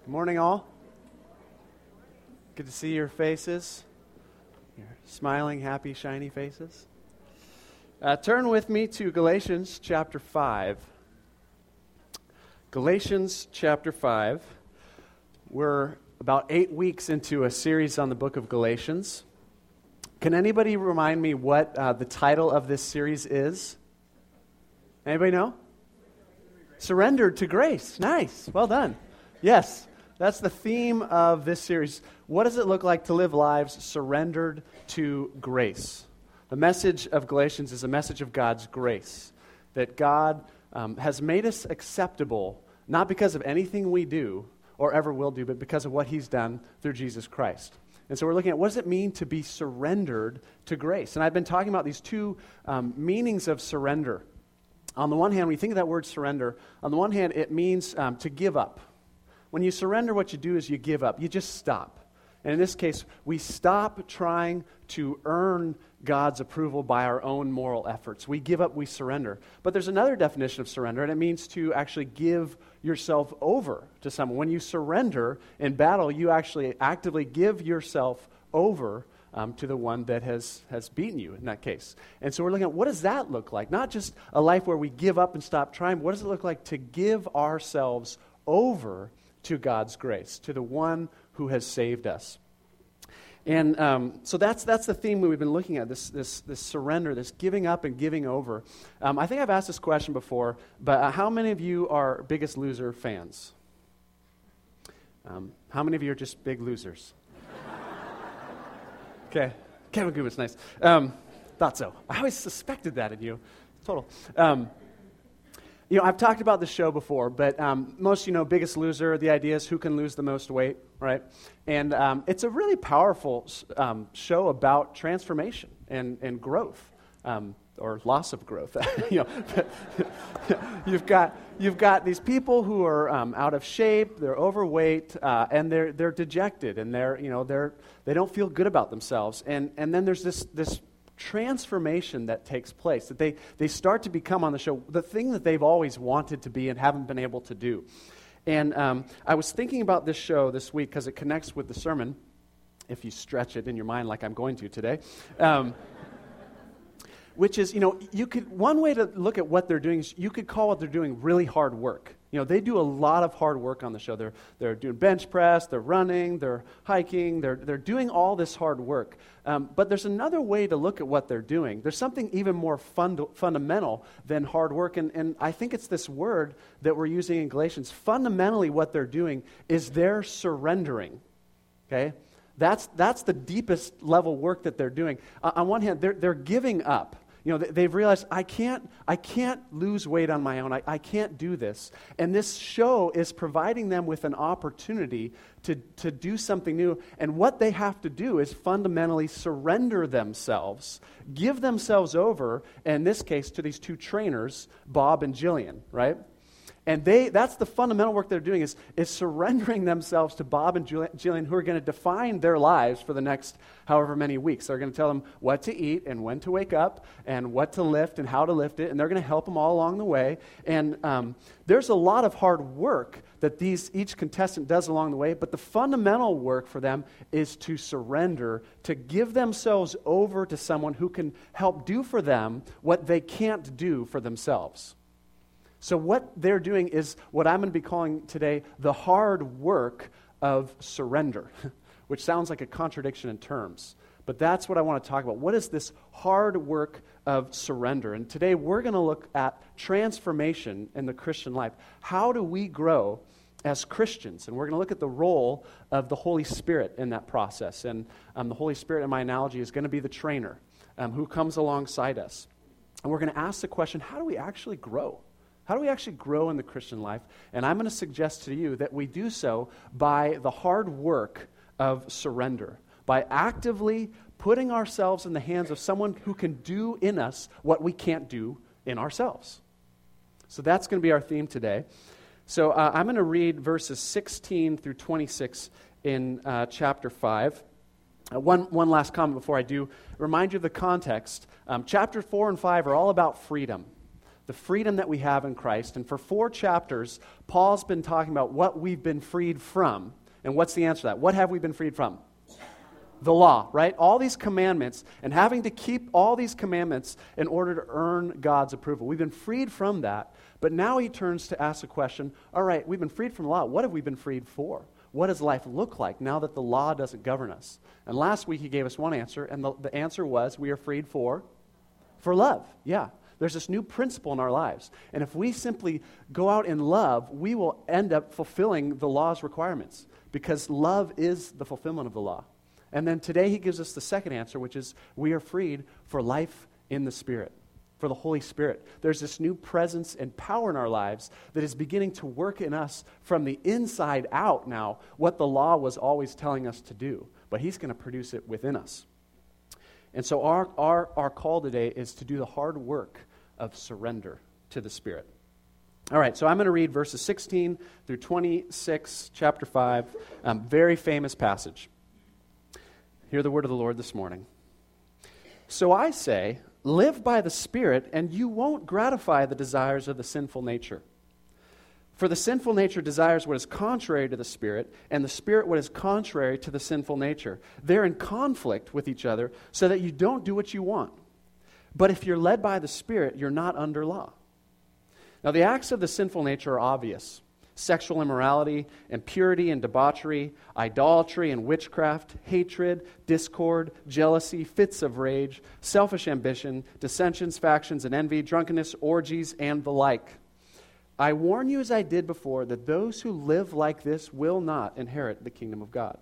Good morning, all. Good to see your faces, your smiling, happy, shiny faces. Turn with me to Galatians chapter 5. Galatians chapter 5. We're about 8 weeks into a series on the book of Galatians. Can anybody remind me what the title of this series is? Anybody know? Surrendered to grace. Nice. Well done. Yes. That's the theme of this series. What does it look like to live lives surrendered to grace? The message of Galatians is a message of God's grace, that God has made us acceptable, not because of anything we do or ever will do, but because of what He's done through Jesus Christ. And so we're looking at what does it mean to be surrendered to grace? And I've been talking about these two meanings of surrender. On the one hand, when you think of that word surrender, on the one hand, it means to give up. When you surrender, what you do is you give up. You just stop. And in this case, we stop trying to earn God's approval by our own moral efforts. We give up, we surrender. But there's another definition of surrender, and it means to actually give yourself over to someone. When you surrender in battle, you actually actively give yourself over to the one that has beaten you in that case. And so we're looking at what does that look like? Not just a life where we give up and stop trying. What does it look like to give ourselves over to God's grace, to the one who has saved us? And so that's the theme we've been looking at, this surrender, this giving up and giving over. I think I've asked this question before, but how many of you are Biggest Loser fans? How many of you are just big losers? Okay, Kevin Goodman's nice. Thought so. I always suspected that in you. Total. I've talked about this show before, but most Biggest Loser, the idea is who can lose the most weight, right? And it's a really powerful show about transformation and growth, or loss of growth. You've got these people who are out of shape, they're overweight, and they're dejected, and they don't feel good about themselves. And then there's this transformation that takes place, that they start to become on the show the thing that they've always wanted to be and haven't been able to do. And I was thinking about this show this week because it connects with the sermon, if you stretch it in your mind like I'm going to today, which is, one way to look at what they're doing is you could call what they're doing really hard work. They do a lot of hard work on the show. They're doing bench press, they're running, they're hiking, they're doing all this hard work. But there's another way to look at what they're doing. There's something even more fundamental than hard work, and I think it's this word that we're using in Galatians. Fundamentally, what they're doing is they're surrendering. Okay, that's the deepest level work that they're doing. On one hand, they're giving up. They've realized, I can't lose weight on my own. I can't do this. And this show is providing them with an opportunity to do something new. And what they have to do is fundamentally surrender themselves, give themselves over, in this case, to these two trainers, Bob and Jillian, right? And that's the fundamental work they're doing is surrendering themselves to Bob and Jillian, who are going to define their lives for the next however many weeks. They're going to tell them what to eat and when to wake up and what to lift and how to lift it, and they're going to help them all along the way. And there's a lot of hard work that each contestant does along the way, but the fundamental work for them is to surrender, to give themselves over to someone who can help do for them what they can't do for themselves. So what they're doing is what I'm going to be calling today the hard work of surrender, which sounds like a contradiction in terms. But that's what I want to talk about. What is this hard work of surrender? And today we're going to look at transformation in the Christian life. How do we grow as Christians? And we're going to look at the role of the Holy Spirit in that process. And the Holy Spirit, in my analogy, is going to be the trainer who comes alongside us. And we're going to ask the question, how do we actually grow? How do we actually grow in the Christian life? And I'm going to suggest to you that we do so by the hard work of surrender, by actively putting ourselves in the hands of someone who can do in us what we can't do in ourselves. So that's going to be our theme today. So I'm going to read verses 16 through 26 in chapter 5. One last comment before I do. Remind you of the context. Chapter 4 and 5 are all about freedom. the freedom that we have in Christ. And for 4 chapters, Paul's been talking about what we've been freed from. And what's the answer to that? What have we been freed from? The law, right? All these commandments, and having to keep all these commandments in order to earn God's approval. We've been freed from that, but now he turns to ask the question, all right, we've been freed from the law. What have we been freed for? What does life look like now that the law doesn't govern us? And last week he gave us one answer, and the answer was we are freed for love. Yeah. There's this new principle in our lives. And if we simply go out in love, we will end up fulfilling the law's requirements, because love is the fulfillment of the law. And then today he gives us the second answer, which is we are freed for life in the Spirit, for the Holy Spirit. There's this new presence and power in our lives that is beginning to work in us from the inside out now, what the law was always telling us to do. But he's going to produce it within us. And so our call today is to do the hard work of surrender to the Spirit. All right, so I'm going to read verses 16 through 26, chapter 5, very famous passage. Hear the word of the Lord this morning. So I say, live by the Spirit, and you won't gratify the desires of the sinful nature. For the sinful nature desires what is contrary to the Spirit, and the Spirit what is contrary to the sinful nature. They're in conflict with each other, so that you don't do what you want. But if you're led by the Spirit, you're not under law. Now the acts of the sinful nature are obvious: sexual immorality, impurity and debauchery, idolatry and witchcraft, hatred, discord, jealousy, fits of rage, selfish ambition, dissensions, factions, and envy, drunkenness, orgies, and the like. I warn you, as I did before, that those who live like this will not inherit the kingdom of God.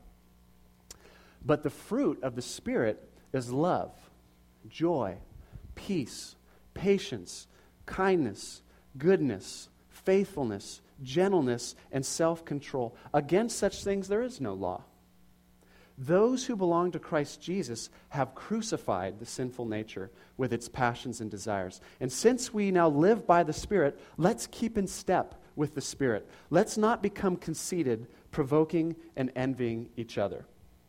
But the fruit of the Spirit is love, joy, peace, patience, kindness, goodness, faithfulness, gentleness, and self-control. Against such things there is no law. Those who belong to Christ Jesus have crucified the sinful nature with its passions and desires. And since we now live by the Spirit, let's keep in step with the Spirit. Let's not become conceited, provoking and envying each other.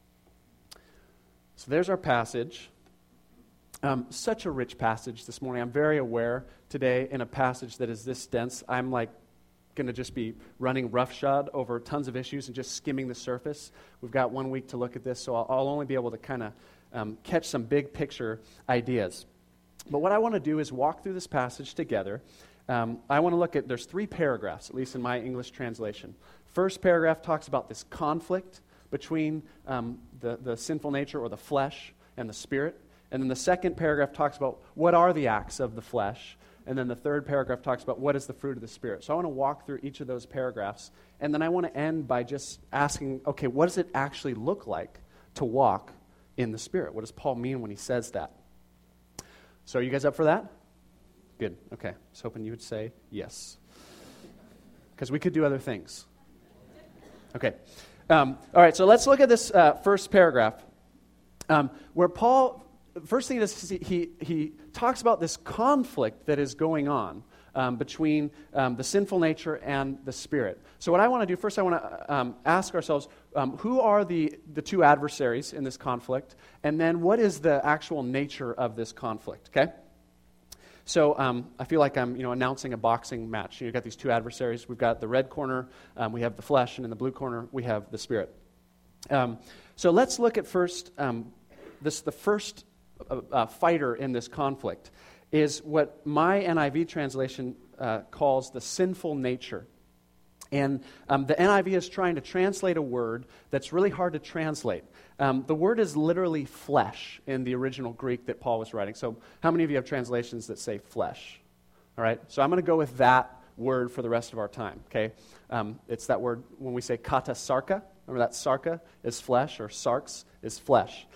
So there's our passage. Such a rich passage this morning. I'm very aware today in a passage that is this dense. I'm like going to just be running roughshod over tons of issues and just skimming the surface. We've got 1 week to look at this, so I'll only be able to kind of catch some big picture ideas. But what I want to do is walk through this passage together. I want to look at, there's 3 paragraphs, at least in my English translation. First paragraph talks about this conflict between the sinful nature or the flesh and the Spirit. And then the second paragraph talks about what are the acts of the flesh. And then the third paragraph talks about what is the fruit of the Spirit. So I want to walk through each of those paragraphs. And then I want to end by just asking, okay, what does it actually look like to walk in the Spirit? What does Paul mean when he says that? So are you guys up for that? Good. Okay. I was hoping you would say yes. Because we could do other things. Okay. All right, so let's look at this first paragraph where Paul... First thing is he talks about this conflict that is going on between the sinful nature and the Spirit. So what I want to do, first I want to ask ourselves, who are the 2 adversaries in this conflict? And then what is the actual nature of this conflict, okay? So I feel like I'm announcing a boxing match. You've got these 2 adversaries. We've got the red corner, we have the flesh, and in the blue corner, we have the Spirit. So let's look at first, the first fighter in this conflict is what my NIV translation calls the sinful nature. And the NIV is trying to translate a word that's really hard to translate. The word is literally flesh in the original Greek that Paul was writing. So how many of you have translations that say flesh? All right, so I'm going to go with that word for the rest of our time, okay? It's that word when we say kata sarka. Remember that sarka is flesh, or sarx is flesh.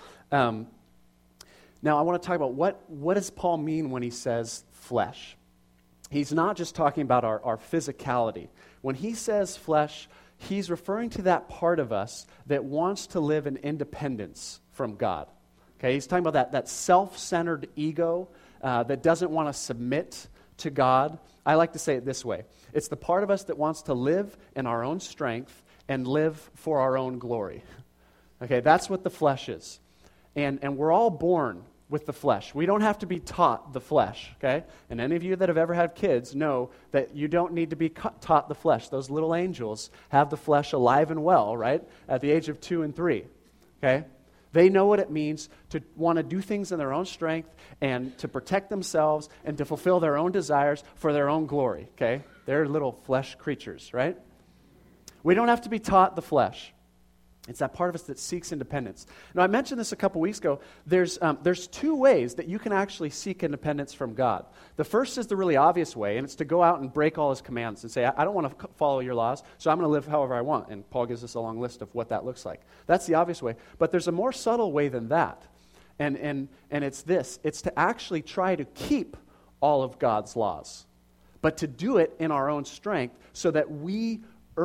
Now, I want to talk about what does Paul mean when he says flesh? He's not just talking about our physicality. When he says flesh, he's referring to that part of us that wants to live in independence from God. Okay, he's talking about that self-centered ego that doesn't want to submit to God. I like to say it this way. It's the part of us that wants to live in our own strength and live for our own glory. Okay, that's what the flesh is. And we're all born with the flesh. We don't have to be taught the flesh, okay? And any of you that have ever had kids know that you don't need to be taught the flesh. Those little angels have the flesh alive and well, right? At the age of 2 and 3, okay? They know what it means to want to do things in their own strength and to protect themselves and to fulfill their own desires for their own glory, okay? They're little flesh creatures, right? We don't have to be taught the flesh. It's that part of us that seeks independence. Now, I mentioned this a couple weeks ago. There's 2 ways that you can actually seek independence from God. The first is the really obvious way, and it's to go out and break all his commands and say, I don't want to follow your laws, so I'm going to live however I want. And Paul gives us a long list of what that looks like. That's the obvious way. But there's a more subtle way than that. And it's this. It's to actually try to keep all of God's laws, but to do it in our own strength so that we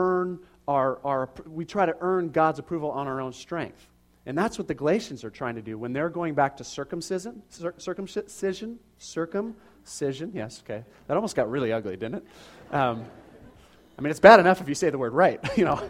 we try to earn God's approval on our own strength. And that's what the Galatians are trying to do when they're going back to circumcision, yes, okay. That almost got really ugly, didn't it? I mean, it's bad enough if you say the word right, you know.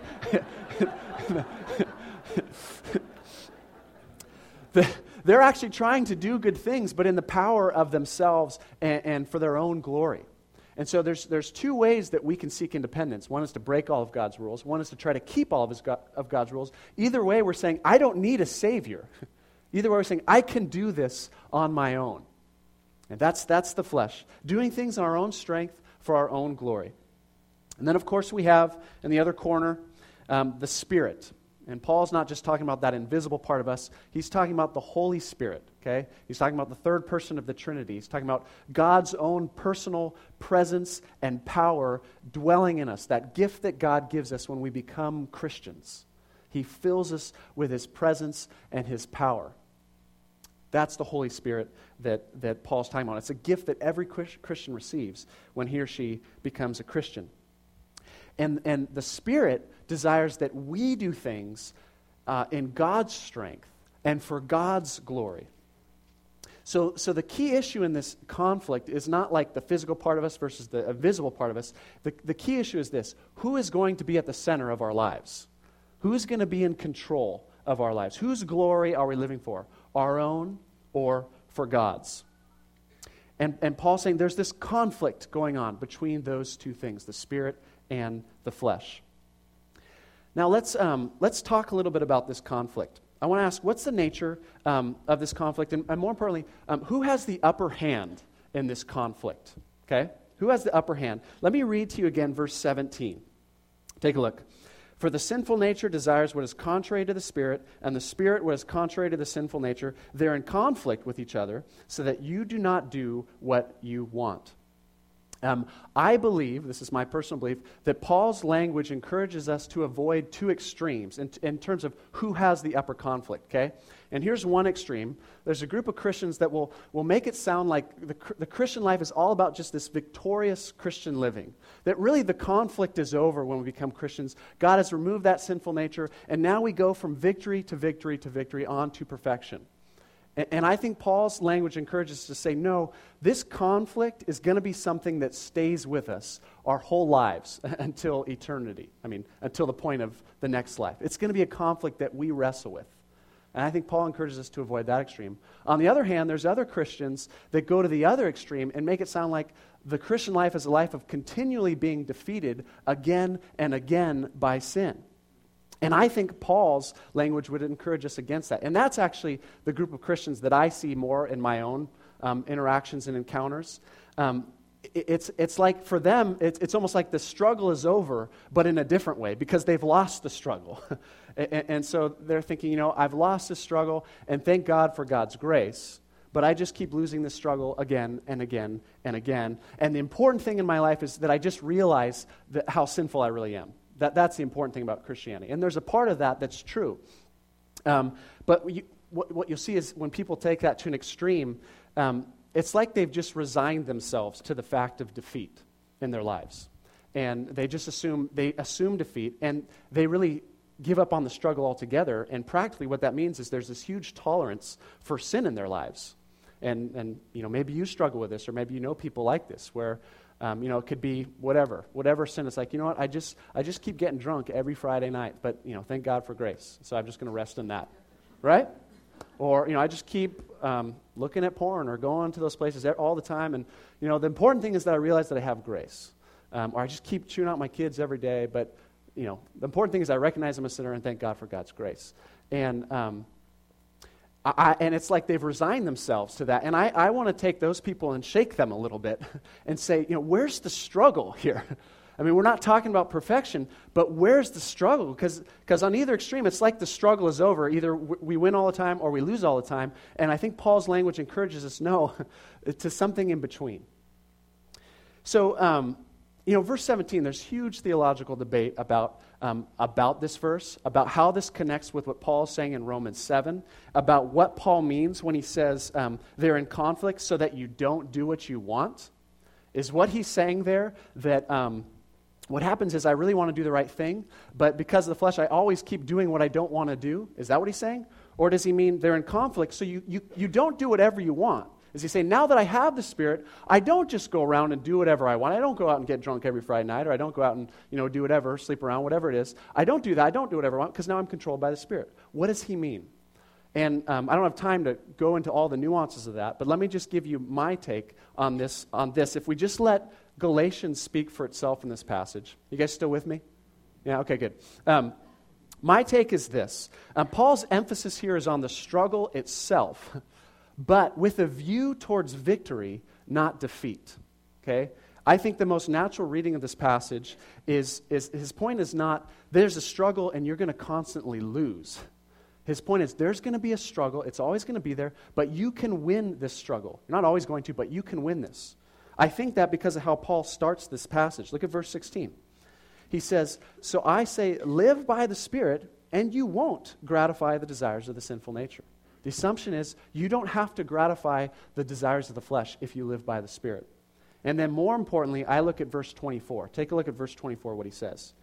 They're actually trying to do good things, but in the power of themselves and for their own glory. And so there's 2 ways that we can seek independence. One is to break all of God's rules. One is to try to keep all of God's rules. Either way, we're saying, I don't need a Savior. Either way, we're saying, I can do this on my own. And that's the flesh. Doing things in our own strength for our own glory. And then, of course, we have, in the other corner, the Spirit. And Paul's not just talking about that invisible part of us. He's talking about the Holy Spirit, okay? He's talking about the third person of the Trinity. He's talking about God's own personal presence and power dwelling in us, that gift that God gives us when we become Christians. He fills us with His presence and His power. That's the Holy Spirit that Paul's talking about. It's a gift that every Christian receives when he or she becomes a Christian. And the Spirit desires that we do things in God's strength and for God's glory. So the key issue in this conflict is not like the physical part of us versus the invisible part of us. The key issue is this: who is going to be at the center of our lives? Who's going to be in control of our lives? Whose glory are we living for? Our own or for God's? And Paul's saying there's this conflict going on between those 2 things, the Spirit and the flesh. Now let's talk a little bit about this conflict. I want to ask, what's the nature of this conflict? And more importantly, who has the upper hand in this conflict? Okay? Who has the upper hand? Let me read to you again verse 17. Take a look. For the sinful nature desires what is contrary to the Spirit, and the Spirit what is contrary to the sinful nature. They're in conflict with each other, so that you do not do what you want. I believe, this is my personal belief, that Paul's language encourages us to avoid 2 extremes in terms of who has the upper conflict, okay? And here's one extreme. There's a group of Christians that will make it sound like the Christian life is all about just this victorious Christian living. That really the conflict is over when we become Christians. God has removed that sinful nature, and now we go from victory to victory to victory on to perfection. And I think Paul's language encourages us to say, no, this conflict is going to be something that stays with us our whole lives until eternity. I mean, until the point of the next life. It's going to be a conflict that we wrestle with. And I think Paul encourages us to avoid that extreme. On the other hand, there's other Christians that go to the other extreme and make it sound like the Christian life is a life of continually being defeated again and again by sin. And I think Paul's language would encourage us against that. And that's actually the group of Christians that I see more in my own interactions and encounters. It's like for them, it's almost like the struggle is over, but in a different way, because they've lost the struggle. and so they're thinking, I've lost this struggle, and thank God for God's grace, but I just keep losing this struggle again and again and again. And the important thing in my life is that I just realize how sinful I really am. That's the important thing about Christianity. And there's a part of that that's true. But what you'll see is when people take that to an extreme, it's like they've just resigned themselves to the fact of defeat in their lives. And they just assume defeat, and they really give up on the struggle altogether. And practically what that means is there's this huge tolerance for sin in their lives. And maybe you struggle with this, or maybe you know people like this, where it could be whatever sin. It's like, I just keep getting drunk every Friday night, but thank God for grace. So I'm just going to rest in that, right? Or, I just keep looking at porn or going to those places all the time. And, the important thing is that I realize that I have grace. Or I just keep chewing out my kids every day. But, the important thing is I recognize I'm a sinner and thank God for God's grace. And and it's like they've resigned themselves to that. And I want to take those people and shake them a little bit and say, where's the struggle here? I mean, we're not talking about perfection, but where's the struggle? Because on either extreme, it's like the struggle is over. Either we win all the time or we lose all the time. And I think Paul's language encourages us, no, to something in between. So, verse 17, there's huge theological debate about this verse, about how this connects with what Paul's saying in Romans 7, about what Paul means when he says they're in conflict so that you don't do what you want. Is what he's saying there that what happens is I really want to do the right thing, but because of the flesh, I always keep doing what I don't want to do? Is that what he's saying? Or does he mean they're in conflict so you don't do whatever you want? Is he saying, now that I have the Spirit, I don't just go around and do whatever I want. I don't go out and get drunk every Friday night, or I don't go out and do whatever, sleep around, whatever it is. I don't do that. I don't do whatever I want because now I'm controlled by the Spirit. What does he mean? And I don't have time to go into all the nuances of that, but let me just give you my take on this. If we just let Galatians speak for itself in this passage. You guys still with me? Yeah, okay, good. My take is this. Paul's emphasis here is on the struggle itself, but with a view towards victory, not defeat. Okay? I think the most natural reading of this passage is his point is not there's a struggle and you're going to constantly lose. His point is there's going to be a struggle. It's always going to be there, but you can win this struggle. You're not always going to, but you can win this. I think that because of how Paul starts this passage. Look at verse 16. He says, so I say, live by the Spirit, and you won't gratify the desires of the sinful nature. The assumption is you don't have to gratify the desires of the flesh if you live by the Spirit. And then more importantly, I look at verse 24. Take a look at verse 24, what he says.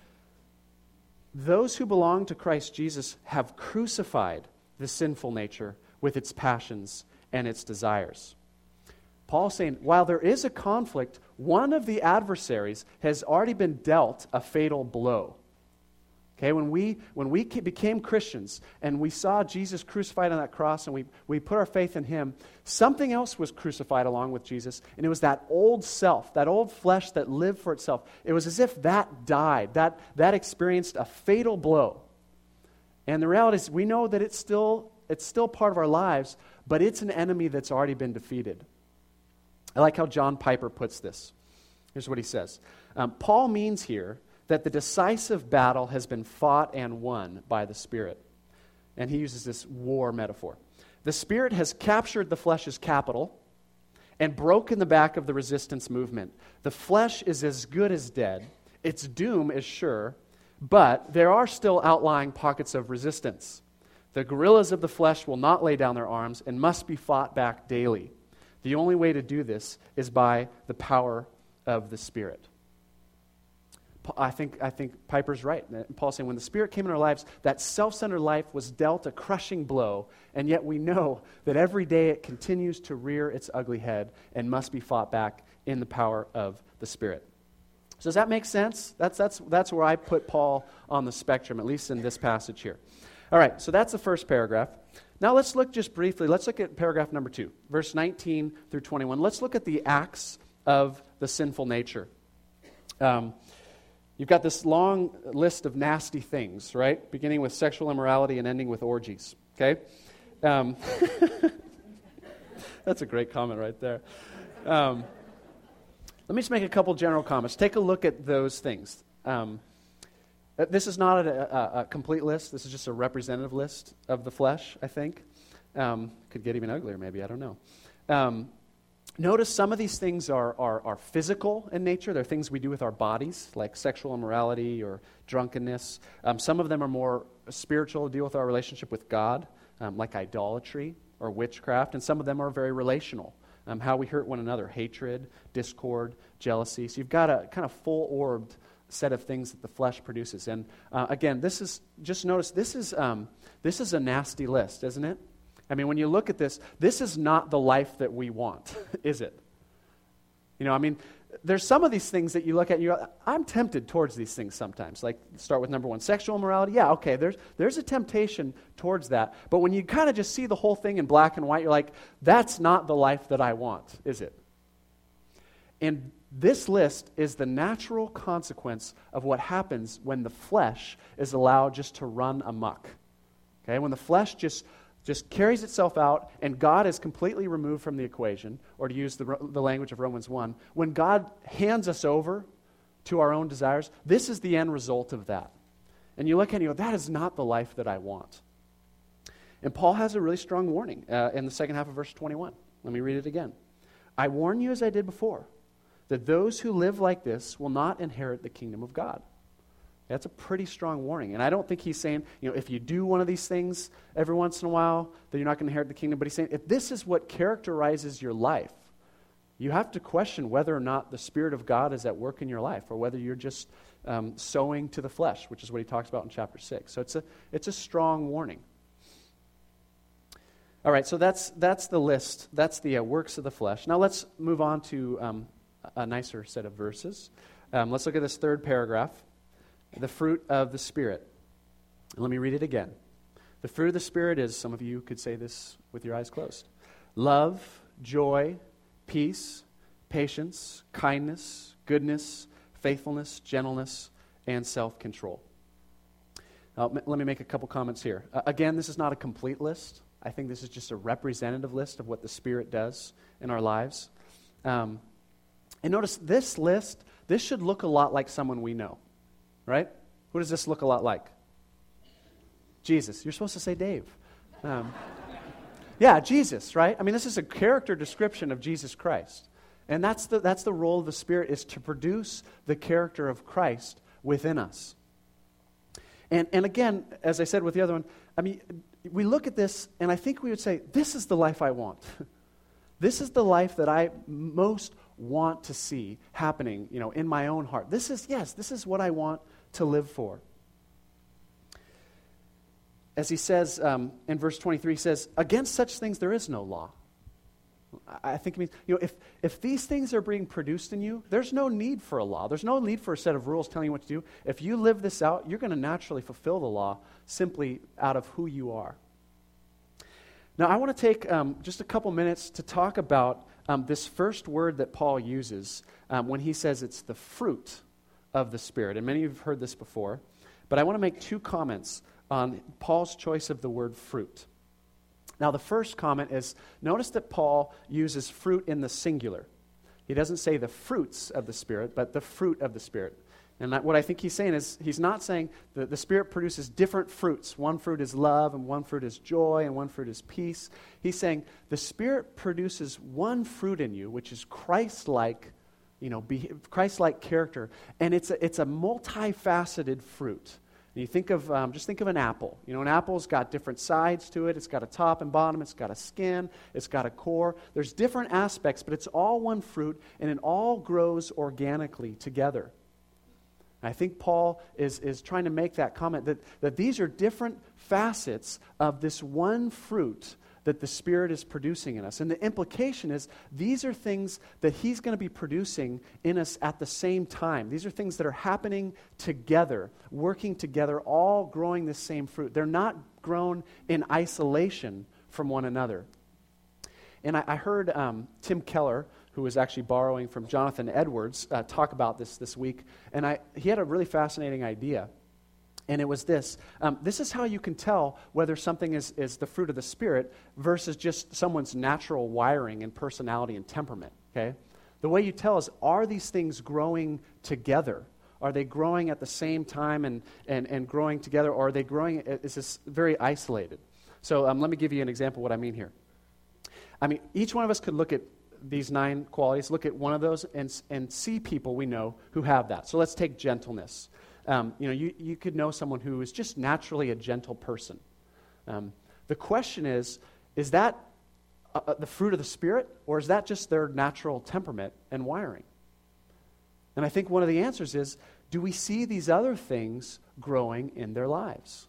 Those who belong to Christ Jesus have crucified the sinful nature with its passions and its desires. Paul's saying, while there is a conflict, one of the adversaries has already been dealt a fatal blow. Okay, when we became Christians and we saw Jesus crucified on that cross and we put our faith in him, something else was crucified along with Jesus, and it was that old self, that old flesh that lived for itself. It was as if that died, that experienced a fatal blow. And the reality is we know that it's still part of our lives, but it's an enemy that's already been defeated. I like how John Piper puts this. Here's what he says. Paul means here that the decisive battle has been fought and won by the Spirit. And he uses this war metaphor. The Spirit has captured the flesh's capital and broken the back of the resistance movement. The flesh is as good as dead. Its doom is sure, but there are still outlying pockets of resistance. The guerrillas of the flesh will not lay down their arms and must be fought back daily. The only way to do this is by the power of the Spirit. I think Piper's right. Paul's saying when the Spirit came in our lives, that self-centered life was dealt a crushing blow, and yet we know that every day it continues to rear its ugly head and must be fought back in the power of the Spirit. So does that make sense? That's where I put Paul on the spectrum, at least in this passage here. All right, so that's the first paragraph. Now let's look just briefly, let's look at paragraph number 2, verse 19 through 21. Let's look at the acts of the sinful nature. You've got this long list of nasty things, right? Beginning with sexual immorality and ending with orgies, okay? That's a great comment right there. Let me just make a couple general comments. Take a look at those things. This is not a complete list. This is just a representative list of the flesh, I think. Could get even uglier, maybe. I don't know. Notice some of these things are physical in nature. They're things we do with our bodies, like sexual immorality or drunkenness. Some of them are more spiritual, deal with our relationship with God, like idolatry or witchcraft. And some of them are very relational, how we hurt one another, hatred, discord, jealousy. So you've got a kind of full-orbed set of things that the flesh produces. And again, just notice, this is a nasty list, isn't it? I mean, when you look at this is not the life that we want, is it? You know, I mean, there's some of these things that you look at and you're, I'm tempted towards these things sometimes. Like, start with number one, sexual immorality. Yeah, okay, there's a temptation towards that. But when you kind of just see the whole thing in black and white, you're like, that's not the life that I want, is it? And this list is the natural consequence of what happens when the flesh is allowed just to run amok. Okay, when the flesh just carries itself out and God is completely removed from the equation, or to use the language of Romans 1, when God hands us over to our own desires, this is the end result of that. And you look at it and you go, that is not the life that I want. And Paul has a really strong warning in the second half of verse 21. Let me read it again. I warn you as I did before, that those who live like this will not inherit the kingdom of God. That's a pretty strong warning. And I don't think he's saying, if you do one of these things every once in a while, then you're not going to inherit the kingdom. But he's saying, if this is what characterizes your life, you have to question whether or not the Spirit of God is at work in your life, or whether you're just sowing to the flesh, which is what he talks about in chapter 6. So it's a strong warning. All right, so that's the list. That's the works of the flesh. Now let's move on to a nicer set of verses. Let's look at this third paragraph. The fruit of the Spirit. Let me read it again. The fruit of the Spirit is, some of you could say this with your eyes closed, love, joy, peace, patience, kindness, goodness, faithfulness, gentleness, and self-control. Now, let me make a couple comments here. Again, this is not a complete list. I think this is just a representative list of what the Spirit does in our lives. And notice this list, this should look a lot like someone we know. Right? Who does this look a lot like? Jesus. You're supposed to say Dave. Yeah, Jesus, right? I mean, this is a character description of Jesus Christ. And that's the role of the Spirit, is to produce the character of Christ within us. And again, as I said with the other one, I mean, we look at this and I think we would say, this is the life I want. This is the life that I most want to see happening, in my own heart. This is what I want to live for. As he says in verse 23, he says, against such things there is no law. I think it means, if these things are being produced in you, there's no need for a law. There's no need for a set of rules telling you what to do. If you live this out, you're going to naturally fulfill the law simply out of who you are. Now, I want to take just a couple minutes to talk about this first word that Paul uses when he says it's the fruit of the Spirit. And many of you have heard this before, but I want to make two comments on Paul's choice of the word fruit. Now, the first comment is, notice that Paul uses fruit in the singular. He doesn't say the fruits of the Spirit, but the fruit of the Spirit. And what I think he's saying is, he's not saying that the Spirit produces different fruits. One fruit is love, and one fruit is joy, and one fruit is peace. He's saying the Spirit produces one fruit in you, which is Christ-like, Christ-like character. And it's a multifaceted fruit. And you think of, just think of an apple. An apple's got different sides to it. It's got a top and bottom. It's got a skin. It's got a core. There's different aspects, but it's all one fruit, and it all grows organically together. I think Paul is trying to make that comment that these are different facets of this one fruit that the Spirit is producing in us. And the implication is these are things that he's going to be producing in us at the same time. These are things that are happening together, working together, all growing the same fruit. They're not grown in isolation from one another. And I heard Tim Keller, who was actually borrowing from Jonathan Edwards, talk about this week. And he had a really fascinating idea. And it was this. This is how you can tell whether something is the fruit of the Spirit versus just someone's natural wiring and personality and temperament. Okay? The way you tell is, are these things growing together? Are they growing at the same time and growing together? Or are they growing, is this very isolated? So let me give you an example of what I mean here. I mean, each one of us could look at these 9 qualities, look at one of those and see people we know who have that. So let's take gentleness. You could know someone who is just naturally a gentle person. The question is that the fruit of the Spirit, or is that just their natural temperament and wiring? And I think one of the answers is, do we see these other things growing in their lives?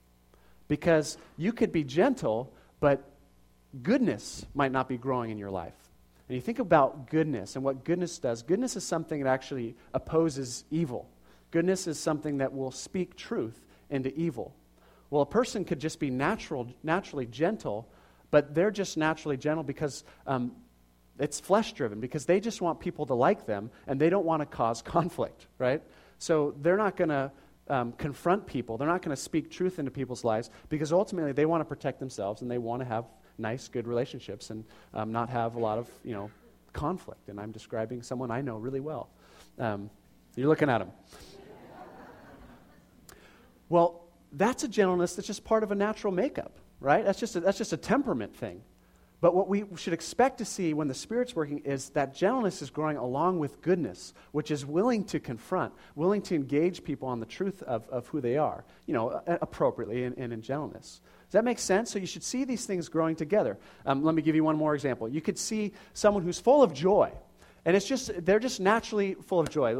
Because you could be gentle, but goodness might not be growing in your life. and you think about goodness and what goodness does, goodness is something that actually opposes evil. Goodness is something that will speak truth into evil. Well, a person could just be naturally gentle, but they're just naturally gentle because it's flesh-driven, because they just want people to like them, and they don't want to cause conflict, right? So they're not going to confront people. They're not going to speak truth into people's lives, because ultimately they want to protect themselves, and they want to have nice, good relationships and not have a lot of, conflict. And I'm describing someone I know really well. You're looking at him. Well, that's a gentleness that's just part of a natural makeup, right? That's just a temperament thing. But what we should expect to see when the Spirit's working is that gentleness is growing along with goodness, which is willing to confront, willing to engage people on the truth of who they are, appropriately and in gentleness. Does that make sense? So you should see these things growing together. Let me give you one more example. You could see someone who's full of joy, and they're just naturally full of joy.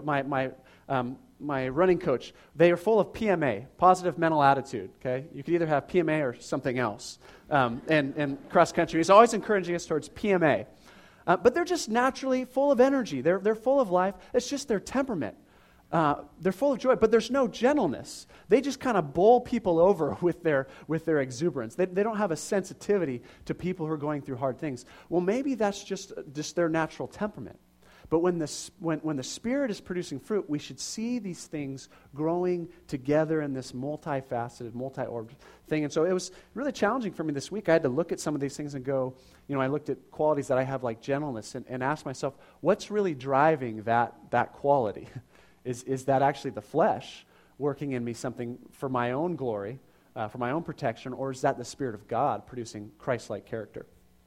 My running coach, they are full of PMA, positive mental attitude, okay? You could either have PMA or something else. And cross country, he's always encouraging us towards PMA. But they're just naturally full of energy. They're full of life. It's just their temperament. They're full of joy, but there's no gentleness. They just kind of bowl people over with their exuberance. They don't have a sensitivity to people who are going through hard things. Well, maybe that's just their natural temperament. But when the Spirit is producing fruit, we should see these things growing together in this multifaceted, multi-orbed thing. And so it was really challenging for me this week. I had to look at some of these things and go, I looked at qualities that I have like gentleness and ask myself, what's really driving that quality? Is that actually the flesh working in me something for my own glory, for my own protection, or is that the Spirit of God producing Christ-like character?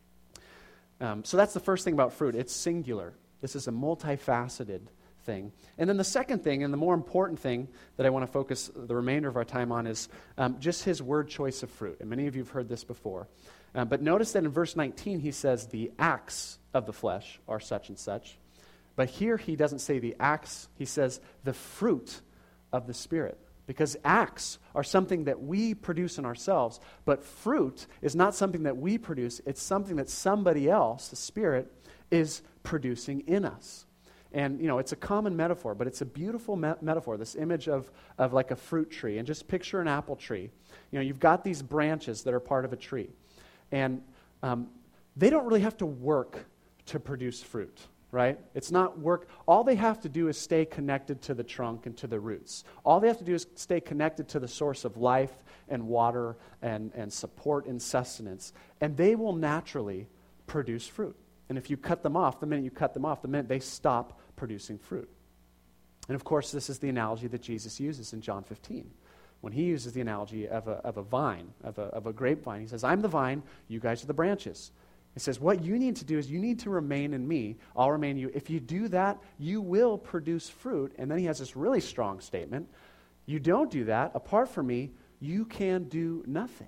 So that's the first thing about fruit. It's singular. This is a multifaceted thing. And then the second thing, and the more important thing that I want to focus the remainder of our time on is just his word choice of fruit. And many of you have heard this before. But notice that in verse 19 he says the acts of the flesh are such and such. But here he doesn't say the acts, he says the fruit of the Spirit. Because acts are something that we produce in ourselves, but fruit is not something that we produce, it's something that somebody else, the Spirit, is producing in us. And, it's a common metaphor, but it's a beautiful metaphor, this image of like a fruit tree. And just picture an apple tree. You've got these branches that are part of a tree. And they don't really have to work to produce fruit, right? It's not work. All they have to do is stay connected to the trunk and to the roots. All they have to do is stay connected to the source of life and water and support and sustenance. And they will naturally produce fruit. And if you cut them off, the minute they stop producing fruit. And of course, this is the analogy that Jesus uses in John 15. When he uses the analogy of a vine, of a grapevine, he says, I'm the vine, you guys are the branches. He says, what you need to do is you need to remain in me, I'll remain in you. If you do that, you will produce fruit. And then he has this really strong statement. You don't do that, apart from me, you can do nothing.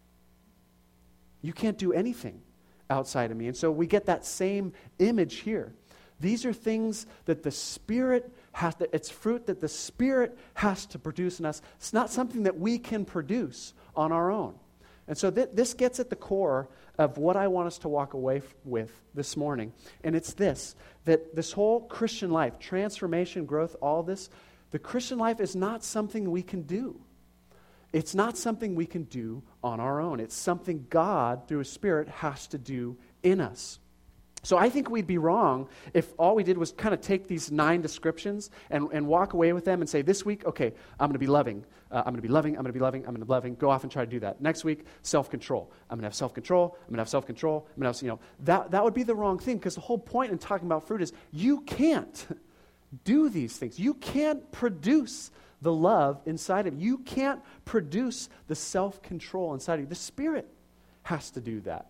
You can't do anything outside of me. And so we get that same image here. These are things that the Spirit it's fruit that the Spirit has to produce in us. It's not something that we can produce on our own. And so this gets at the core of what I want us to walk away with this morning. And it's this, that this whole Christian life, transformation, growth, all this, the Christian life is not something we can do. It's not something we can do on our own. It's something God, through His Spirit, has to do in us. So I think we'd be wrong if all we did was kind of take these 9 descriptions and walk away with them and say, this week, okay, I'm going to be loving. I'm going to be loving, I'm going to be loving, I'm going to be loving. Go off and try to do that. Next week, self-control. I'm going to have self-control, I'm going to have self-control, I'm going to have, that would be the wrong thing, because the whole point in talking about fruit is you can't do these things. You can't produce the love inside of you. You can't produce the self-control inside of you. The Spirit has to do that.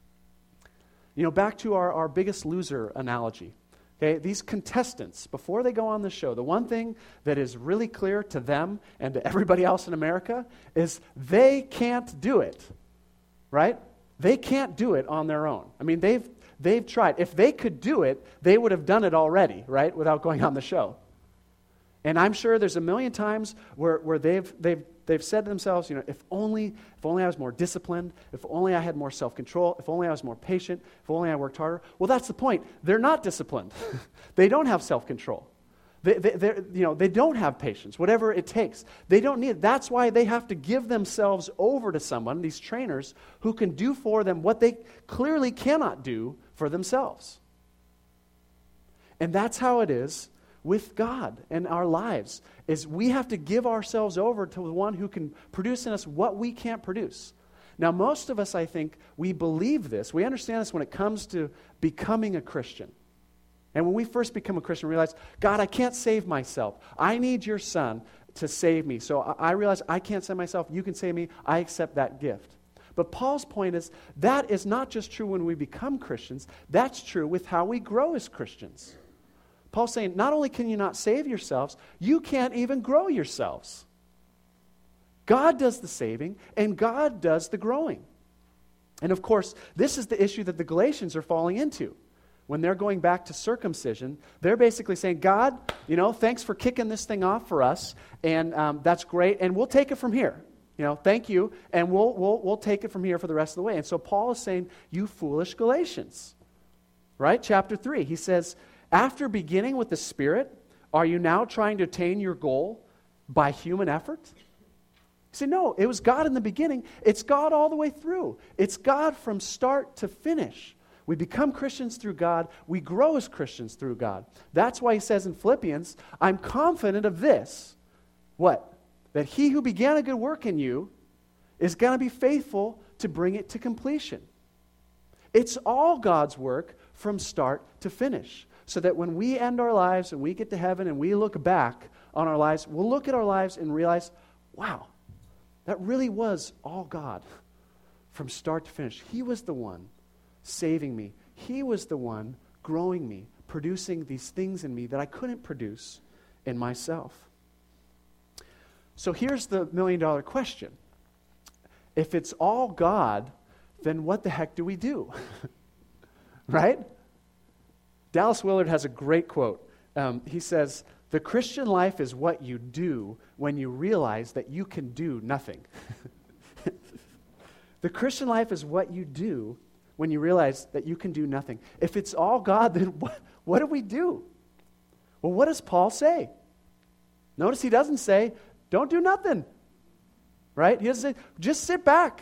Back to our Biggest Loser analogy. Okay, these contestants, before they go on the show, the one thing that is really clear to them and to everybody else in America is they can't do it, right? They can't do it on their own. I mean, they've tried. If they could do it, they would have done it already, right, without going on the show. And I'm sure there's a million times where they've they've said to themselves, if only I was more disciplined, if only I had more self-control, if only I was more patient, if only I worked harder. Well, that's the point. They're not disciplined. They don't have self-control. They don't have patience, whatever it takes. They don't need it. That's why they have to give themselves over to someone, these trainers, who can do for them what they clearly cannot do for themselves. And that's how it is with God and our lives, is we have to give ourselves over to the one who can produce in us what we can't produce. Now, most of us, I think, we believe this. We understand this when it comes to becoming a Christian. And when we first become a Christian, we realize, God, I can't save myself. I need your Son to save me. So I realize I can't save myself. You can save me. I accept that gift. But Paul's point is that is not just true when we become Christians. That's true with how we grow as Christians. Paul's saying, not only can you not save yourselves, you can't even grow yourselves. God does the saving, and God does the growing. And of course, this is the issue that the Galatians are falling into. When they're going back to circumcision, they're basically saying, God, thanks for kicking this thing off for us, and that's great, and we'll take it from here. Thank you, and we'll take it from here for the rest of the way. And so Paul is saying, you foolish Galatians, right? Chapter 3, he says, after beginning with the Spirit, are you now trying to attain your goal by human effort? You say, no, it was God in the beginning. It's God all the way through. It's God from start to finish. We become Christians through God. We grow as Christians through God. That's why he says in Philippians, I'm confident of this. What? That he who began a good work in you is going to be faithful to bring it to completion. It's all God's work from start to finish. So that when we end our lives and we get to heaven and we look back on our lives, we'll look at our lives and realize, wow, that really was all God from start to finish. He was the one saving me. He was the one growing me, producing these things in me that I couldn't produce in myself. So here's the million-dollar question. If it's all God, then what the heck do we do? Right? Dallas Willard has a great quote. He says, the Christian life is what you do when you realize that you can do nothing. The Christian life is what you do when you realize that you can do nothing. If it's all God, then what do we do? Well, what does Paul say? Notice he doesn't say, don't do nothing. Right? He doesn't say, just sit back.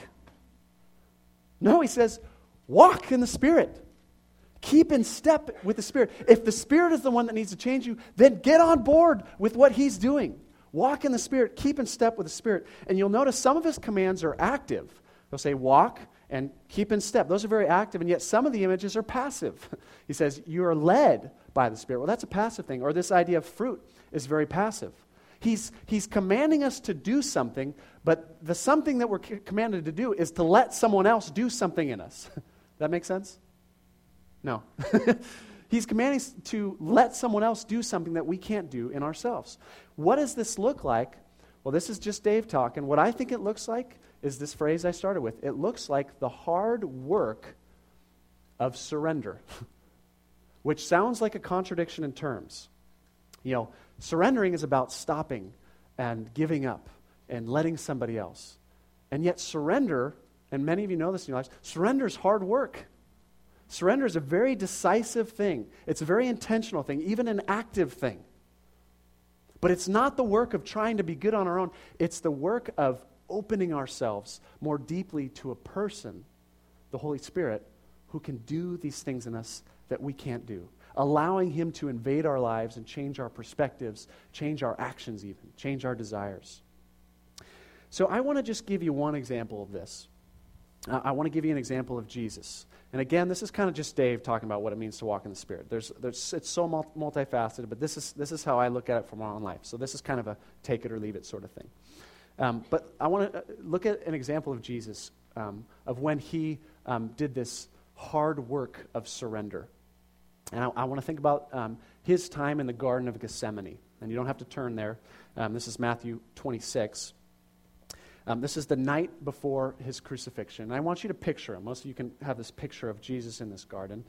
No, he says, walk in the Spirit. Keep in step with the Spirit. If the Spirit is the one that needs to change you, then get on board with what He's doing. Walk in the Spirit. Keep in step with the Spirit. And you'll notice some of His commands are active. He'll say, walk and keep in step. Those are very active, and yet some of the images are passive. He says, you are led by the Spirit. Well, that's a passive thing. Or this idea of fruit is very passive. He's commanding us to do something, but the something that we're commanded to do is to let someone else do something in us. That make sense? No. He's commanding us to let someone else do something that we can't do in ourselves. What does this look like? Well, this is just Dave talking. What I think it looks like is this phrase I started with. It looks like the hard work of surrender, which sounds like a contradiction in terms. Surrendering is about stopping and giving up and letting somebody else. And yet surrender, and many of you know this in your lives, surrender is hard work. Surrender is a very decisive thing. It's a very intentional thing, even an active thing. But it's not the work of trying to be good on our own. It's the work of opening ourselves more deeply to a person, the Holy Spirit, who can do these things in us that we can't do. Allowing Him to invade our lives and change our perspectives, change our actions even, change our desires. So I want to just give you one example of this. I want to give you an example of Jesus. And again, this is kind of just Dave talking about what it means to walk in the Spirit. It's so multifaceted, but this is how I look at it from my own life. So this is kind of a take it or leave it sort of thing. But I want to look at an example of Jesus, of when He did this hard work of surrender. And I want to think about His time in the Garden of Gethsemane. And you don't have to turn there. This is Matthew 26. This is the night before His crucifixion. And I want you to picture Him. Most of you can have this picture of Jesus in this garden.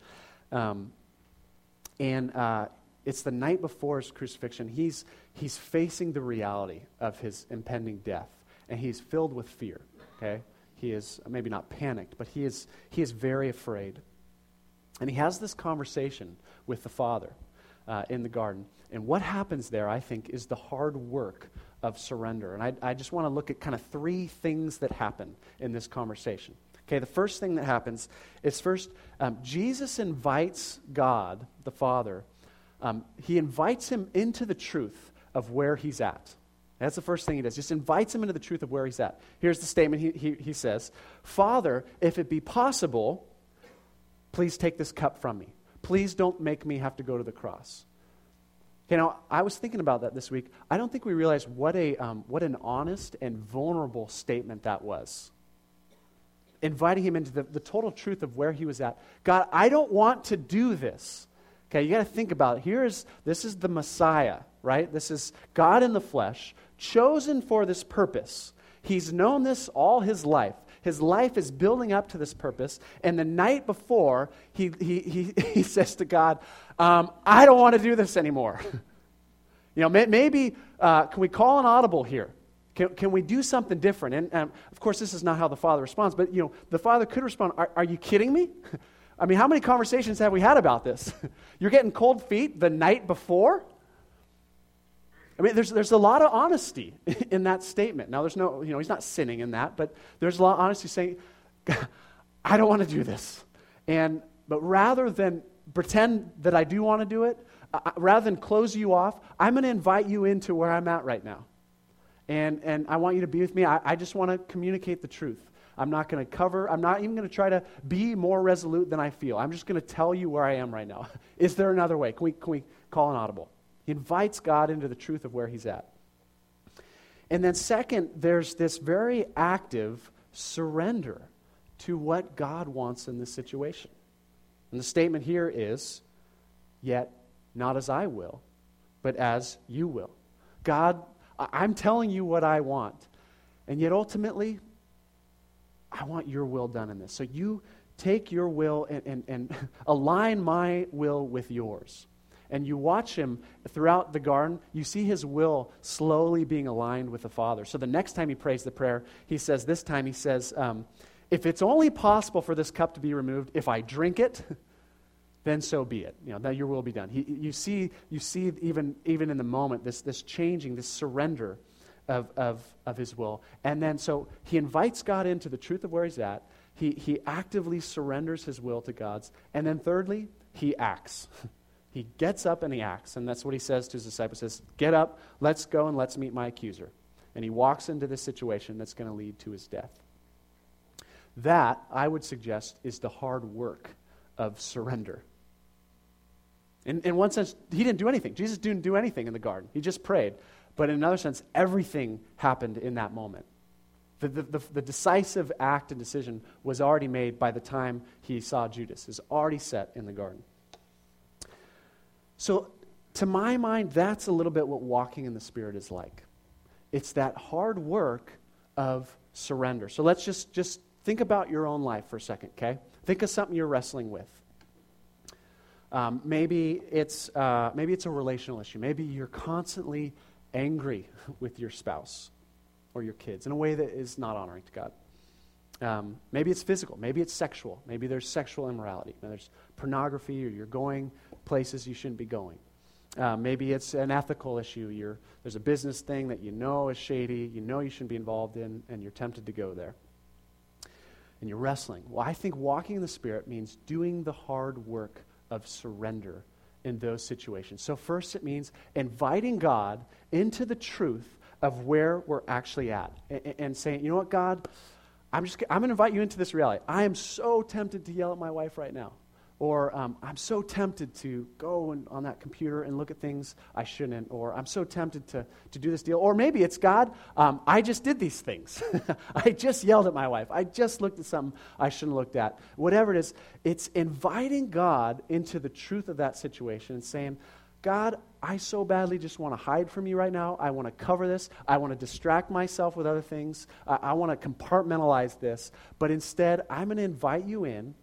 It's the night before His crucifixion. He's facing the reality of His impending death. and he's filled with fear, okay? He is maybe not panicked, but he is very afraid. And he has this conversation with the Father in the garden. And what happens there, I think, is the hard work of surrender. And I just want to look at kind of three things that happen in this conversation. Okay, the first thing that happens is first, Jesus invites God, the Father, he invites him into the truth of where he's at. That's the first thing he does. Just invites him into the truth of where he's at. Here's the statement he says, Father, if it be possible, please take this cup from me. Please don't make me have to go to the cross. Okay, now, I was thinking about that this week. I don't think we realize what an honest and vulnerable statement that was. Inviting him into the total truth of where he was at. God, I don't want to do this. Okay, you got to think about it. This is the Messiah, right? This is God in the flesh, chosen for this purpose. He's known this all his life. His life is building up to this purpose. And the night before, he says to God, I don't want to do this anymore. Maybe, can we call an audible here? Can we do something different? And of course, this is not how the Father responds, but the Father could respond, are you kidding me? I mean, how many conversations have we had about this? You're getting cold feet the night before? I mean, there's a lot of honesty in that statement. Now, there's no, he's not sinning in that, but there's a lot of honesty saying, I don't want to do this. But rather than pretend that I do want to do it, rather than close you off, I'm going to invite you into where I'm at right now. And I want you to be with me. I just want to communicate the truth. I'm not going to cover. I'm not even going to try to be more resolute than I feel. I'm just going to tell you where I am right now. Is there another way? Can we call an audible? He invites God into the truth of where he's at. And then second, there's this very active surrender to what God wants in this situation. And the statement here is, yet not as I will, but as you will. God, I'm telling you what I want, and yet ultimately, I want your will done in this. So you take your will and align my will with yours. And you watch him throughout the garden, you see his will slowly being aligned with the Father. So the next time he prays the prayer, he says, if it's only possible for this cup to be removed, if I drink it, then so be it. That your will be done. You see even in the moment, this changing, this surrender of his will. And then so he invites God into the truth of where he's at. He actively surrenders his will to God's. And then thirdly, he acts. He gets up and he acts. And that's what he says to his disciples. He says, get up, let's go and let's meet my accuser. And he walks into this situation that's going to lead to his death. That, I would suggest, is the hard work of surrender. In one sense, he didn't do anything. Jesus didn't do anything in the garden. He just prayed. But in another sense, everything happened in that moment. The decisive act and decision was already made by the time he saw Judas. It was already set in the garden. So, to my mind, that's a little bit what walking in the Spirit is like. It's that hard work of surrender. So let's just think about your own life for a second, okay? Think of something you're wrestling with. Maybe it's a relational issue. Maybe you're constantly angry with your spouse or your kids in a way that is not honoring to God. Maybe it's physical. Maybe it's sexual. Maybe there's sexual immorality. There's pornography, or you're going places you shouldn't be going. Maybe it's an ethical issue. There's a business thing that you know is shady, you know you shouldn't be involved in, and you're tempted to go there. And you're wrestling. Well, I think walking in the Spirit means doing the hard work of surrender in those situations. So first it means inviting God into the truth of where we're actually at and saying, you know what, God, I'm going to invite you into this reality. I am so tempted to yell at my wife right now. Or I'm so tempted to go on that computer and look at things I shouldn't. Or I'm so tempted to do this deal. Or maybe it's, God, I just did these things. I just yelled at my wife. I just looked at something I shouldn't have looked at. Whatever it is, it's inviting God into the truth of that situation and saying, God, I so badly just want to hide from you right now. I want to cover this. I want to distract myself with other things. I want to compartmentalize this. But instead, I'm going to invite you in.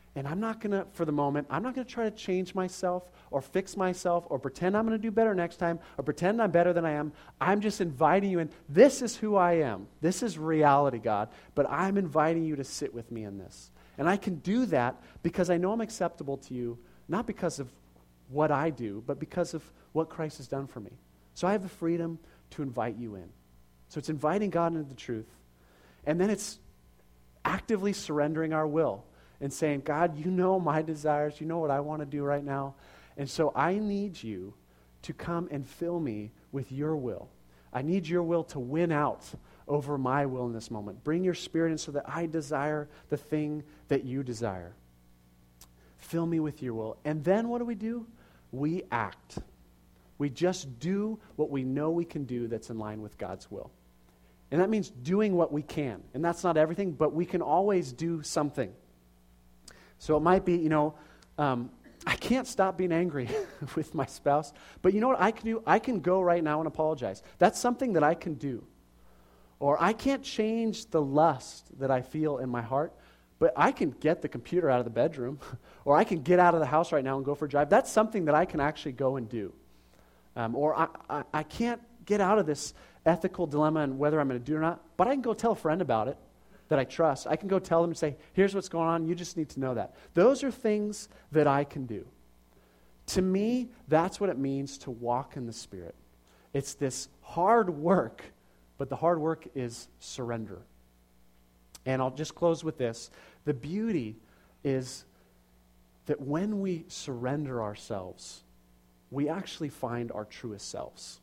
And I'm not going to, for the moment, I'm not going to try to change myself or fix myself or pretend I'm going to do better next time or pretend I'm better than I am. I'm just inviting you in. This is who I am. This is reality, God. But I'm inviting you to sit with me in this. And I can do that because I know I'm acceptable to you, not because of what I do, but because of what Christ has done for me. So I have the freedom to invite you in. So it's inviting God into the truth. And then it's actively surrendering our will and saying, God, you know my desires. You know what I want to do right now. And so I need you to come and fill me with your will. I need your will to win out over my will in this moment. Bring your Spirit in so that I desire the thing that you desire. Fill me with your will. And then what do? We act. We just do what we know we can do that's in line with God's will. And that means doing what we can. And that's not everything, but we can always do something. So it might be, I can't stop being angry with my spouse, but you know what I can do? I can go right now and apologize. That's something that I can do. Or I can't change the lust that I feel in my heart, but I can get the computer out of the bedroom, or I can get out of the house right now and go for a drive. That's something that I can actually go and do. Or I can't get out of this ethical dilemma and whether I'm going to do it or not, but I can go tell a friend about it that I trust. I can go tell them and say, here's what's going on. You just need to know that. Those are things that I can do. To me, that's what it means to walk in the Spirit. It's this hard work, but the hard work is surrender. And I'll just close with this. The beauty is that when we surrender ourselves, we actually find our truest selves.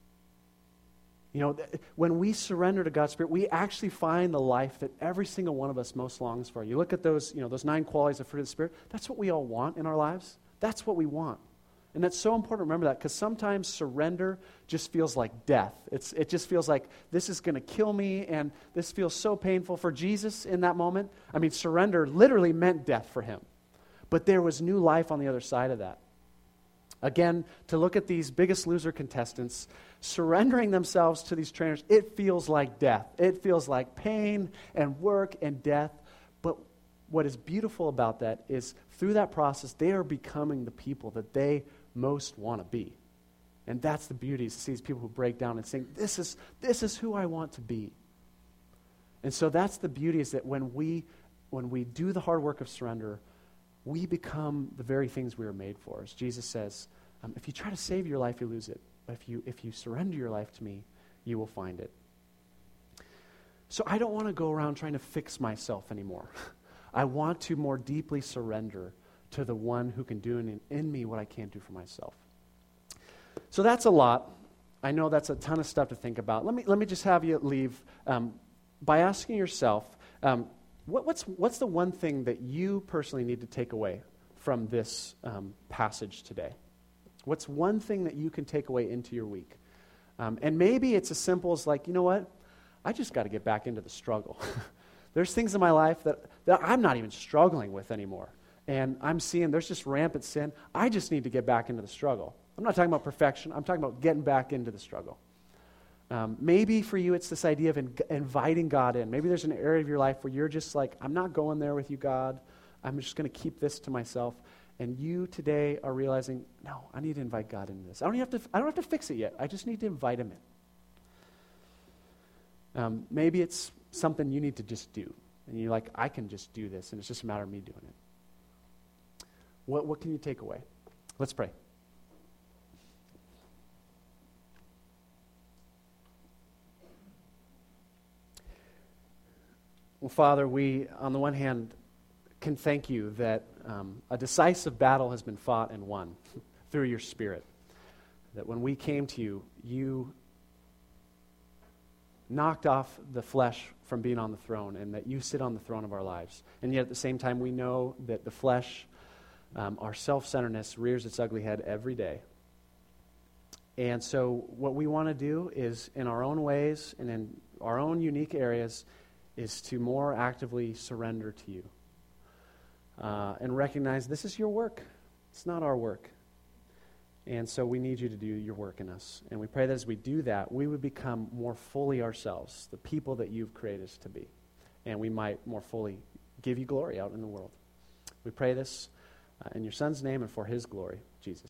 When we surrender to God's Spirit, we actually find the life that every single one of us most longs for. You look at those 9 qualities of fruit of the Spirit. That's what we all want in our lives. That's what we want. And that's so important to remember that, because sometimes surrender just feels like death. It just feels like this is going to kill me, and this feels so painful. For Jesus in that moment, surrender literally meant death for him. But there was new life on the other side of that. Again, to look at these Biggest Loser contestants, surrendering themselves to these trainers, it feels like death. It feels like pain and work and death. But what is beautiful about that is through that process, they are becoming the people that they most want to be. And that's the beauty, to see these people who break down and sing, this is who I want to be. And so that's the beauty, is that when we do the hard work of surrender, we become the very things we were made for. As Jesus says, if you try to save your life, you lose it. But if you surrender your life to me, you will find it. So I don't want to go around trying to fix myself anymore. I want to more deeply surrender to the one who can do in me what I can't do for myself. So that's a lot. I know that's a ton of stuff to think about. Let me just have you leave by asking yourself, what's the one thing that you personally need to take away from this passage today? What's one thing that you can take away into your week? And maybe it's as simple as like, you know what? I just got to get back into the struggle. There's things in my life that I'm not even struggling with anymore. And I'm seeing there's just rampant sin. I just need to get back into the struggle. I'm not talking about perfection. I'm talking about getting back into the struggle. Maybe for you it's this idea of inviting God in. Maybe there's an area of your life where you're just like, I'm not going there with you, God. I'm just going to keep this to myself. And you today are realizing, no, I need to invite God into this. I don't have to fix it yet. I just need to invite him in. Maybe it's something you need to just do. And you're like, I can just do this, and it's just a matter of me doing it. What can you take away? Let's pray. Well, Father, we, on the one hand, can thank you that a decisive battle has been fought and won through your Spirit. That when we came to you, you knocked off the flesh from being on the throne, and that you sit on the throne of our lives. And yet at the same time, we know that the flesh, our self-centeredness, rears its ugly head every day. And so what we want to do is, in our own ways and in our own unique areas, is to more actively surrender to you. And recognize this is your work. It's not our work. And so we need you to do your work in us. And we pray that as we do that, we would become more fully ourselves, the people that you've created us to be. And we might more fully give you glory out in the world. We pray this in your Son's name and for his glory, Jesus.